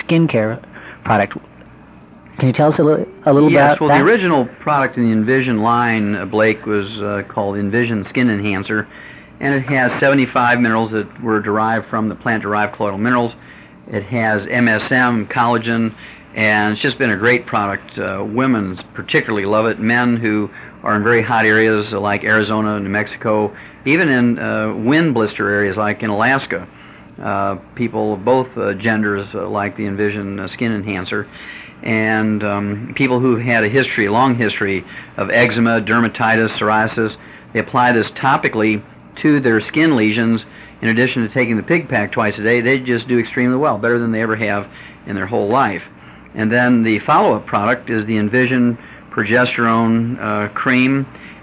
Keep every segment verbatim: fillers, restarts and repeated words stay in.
skincare product. Can you tell us a little, a little yes, about well, that? Yes, well, the original product in the Envision line, uh, Blake, was uh, called Envision Skin Enhancer, and it has seventy-five minerals that were derived from the plant-derived colloidal minerals. It has M S M, collagen, and it's just been a great product. Uh, women particularly love it. Men who are in very hot areas like Arizona, New Mexico, even in uh, wind blister areas like in Alaska, uh, people of both uh, genders uh, like the Envision uh, Skin Enhancer. And um, people who've had a history, a long history of eczema, dermatitis, psoriasis, they apply this topically to their skin lesions. In addition to taking the pig pack twice a day, they just do extremely well, better than they ever have in their whole life. And then the follow-up product is the Envision Progesterone uh, Cream,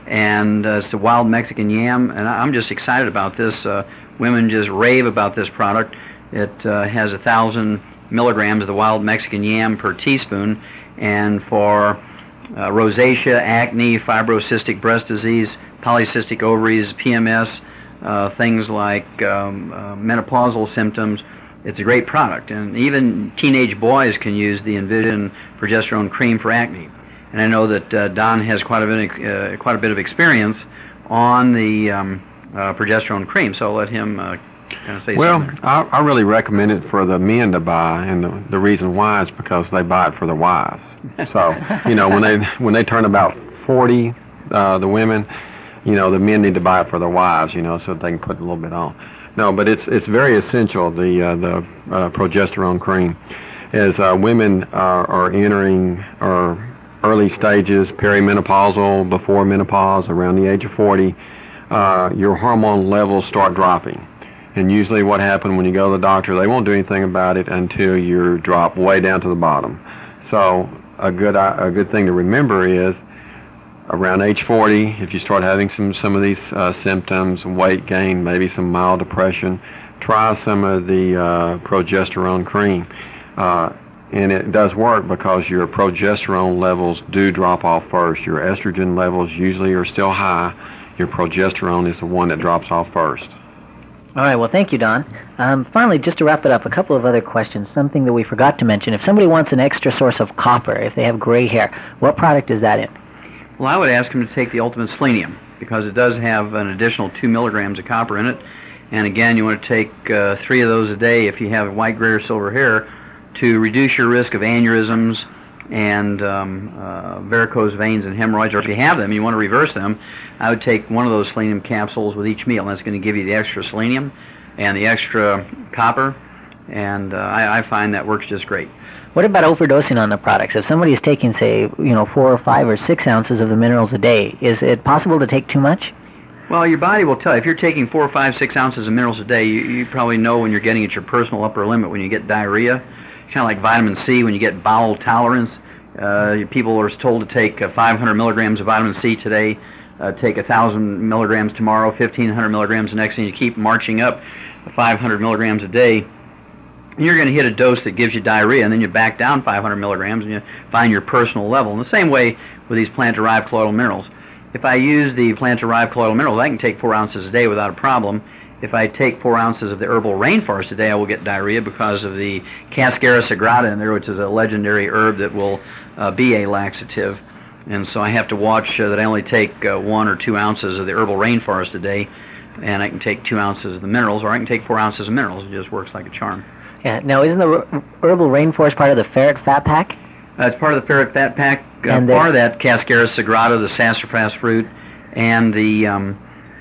and uh, it's the wild Mexican yam, and I'm just excited about this. Uh, women just rave about this product. It uh, has a thousand milligrams of the wild Mexican yam per teaspoon, and for uh, rosacea, acne, fibrocystic breast disease, polycystic ovaries, P M S, uh, things like um, uh, menopausal symptoms, it's a great product. And even teenage boys can use the Envision Progesterone Cream for acne. And I know that uh, Don has quite a bit, uh, quite a bit of experience on the um, uh, progesterone cream, so I'll let him uh, kind of say well, something. Well, I, I really recommend it for the men to buy, and the, the reason why is because they buy it for their wives. So, you know, when they when they turn about forty, uh, the women, you know, the men need to buy it for their wives, you know, so they can put a little bit on. No, but it's it's very essential, the uh, the uh, progesterone cream, as uh, women are, are entering or early stages, perimenopausal, before menopause, around the age of forty, uh, your hormone levels start dropping. And usually what happens when you go to the doctor, they won't do anything about it until you drop way down to the bottom. So a good a good thing to remember is around age forty, if you start having some, some of these uh, symptoms, weight gain, maybe some mild depression, try some of the uh, progesterone cream. Uh, and it does work because your progesterone levels do drop off first. Your estrogen levels usually are still high. Your progesterone is the one that drops off first. All right, well, thank you, Don. Um, finally, just to wrap it up, a couple of other questions, something that we forgot to mention. If somebody wants an extra source of copper, if they have gray hair, what product is that in? Well, I would ask them to take the Ultimate Selenium, because it does have an additional two milligrams of copper in it. And again, you want to take uh, three of those a day if you have white, gray, or silver hair to reduce your risk of aneurysms and um, uh, varicose veins and hemorrhoids. Or if you have them and you want to reverse them, I would take one of those selenium capsules with each meal. And that's going to give you the extra selenium and the extra copper. And uh, I, I find that works just great. What about overdosing on the products? If somebody is taking, say, you know, four or five or six ounces of the minerals a day, is it possible to take too much? Well, your body will tell you. If you're taking four or five, six ounces of minerals a day, you, you probably know when you're getting at your personal upper limit when you get diarrhea. Kind of like vitamin C when you get bowel tolerance. Uh, people are told to take uh, five hundred milligrams of vitamin C today, uh, take one thousand milligrams tomorrow, fifteen hundred milligrams the next, and you keep marching up five hundred milligrams a day. And you're going to hit a dose that gives you diarrhea, and then you back down five hundred milligrams and you find your personal level. In the same way with these plant-derived colloidal minerals. If I use the plant-derived colloidal minerals, I can take four ounces a day without a problem. If I take four ounces of the herbal rainforest a day, I will get diarrhea because of the Cascara sagrada in there, which is a legendary herb that will uh, be a laxative. And so I have to watch uh, that I only take uh, one or two ounces of the herbal rainforest a day, and I can take two ounces of the minerals, or I can take four ounces of minerals. It just works like a charm. Yeah. Now, isn't the herbal rainforest part of the ferret fat pack? Uh, it's part of the ferret fat pack. Uh, and part of that Cascara sagrada, the sassafras fruit, and the um,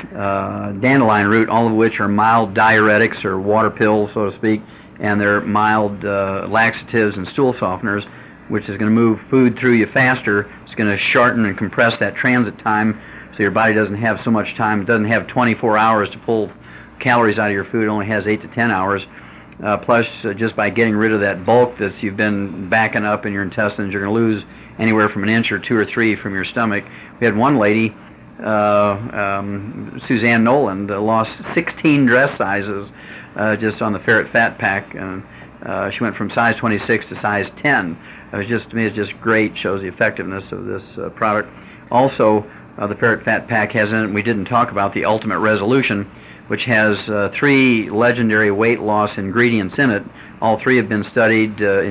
uh, dandelion root, all of which are mild diuretics or water pills, so to speak, and they're mild uh, laxatives and stool softeners, which is going to move food through you faster. It's going to shorten and compress that transit time, so your body doesn't have so much time. It doesn't have twenty-four hours to pull calories out of your food. It only has eight to ten hours. Uh, plus, uh, just by getting rid of that bulk that you've been backing up in your intestines, you're going to lose anywhere from an inch or two or three from your stomach. We had one lady, uh, um, Suzanne Noland, uh, lost sixteen dress sizes uh, just on the ferret fat pack. And uh, she went from size twenty-six to size ten. It was just, to me, it's just great. Shows the effectiveness of this uh, product. Also, uh, the ferret fat pack has in it, we didn't talk about the Ultimate Resolution, which has uh, three legendary weight loss ingredients in it. All three have been studied uh,